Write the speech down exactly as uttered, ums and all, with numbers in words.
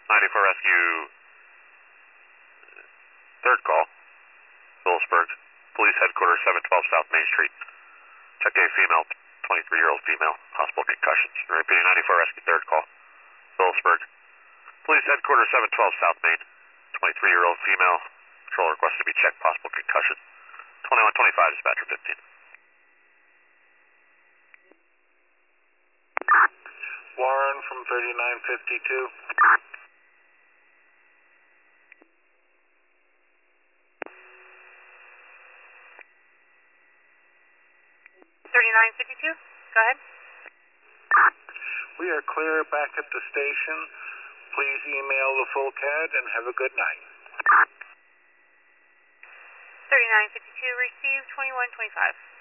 ninety-four Rescue, third call, Phillipsburg, Police Headquarters, seven twelve South Main Street. Check a female, twenty-three-year-old female, possible concussions. Repeating, ninety-four Rescue, third call, Phillipsburg, Police Headquarters, seven twelve South Main, twenty-three-year-old female, control requested to be checked, possible concussion. twenty-one twenty-five, dispatcher fifteen. Warren from thirty-nine fifty-two. thirty-nine fifty-two, go ahead. We are clear back at the station. Please email the full C A D and have a good night. thirty-nine fifty-two, received, twenty-one twenty-five.